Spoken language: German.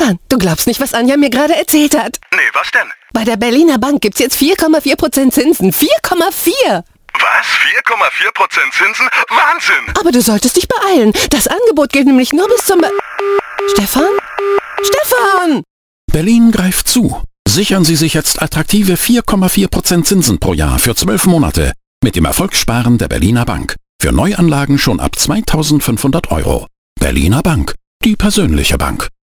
Stefan, du glaubst nicht, was Anja mir gerade erzählt hat. Nee, was denn? Bei der Berliner Bank gibt's jetzt 4,4% Zinsen. 4,4! Was? 4,4% Zinsen? Wahnsinn! Aber du solltest dich beeilen. Das Angebot gilt nämlich nur bis zum... Stefan? Stefan! Berlin greift zu. Sichern Sie sich jetzt attraktive 4,4% Zinsen pro Jahr für 12 Monate mit dem Erfolgssparen der Berliner Bank. Für Neuanlagen schon ab 2.500 €. Berliner Bank, die persönliche Bank.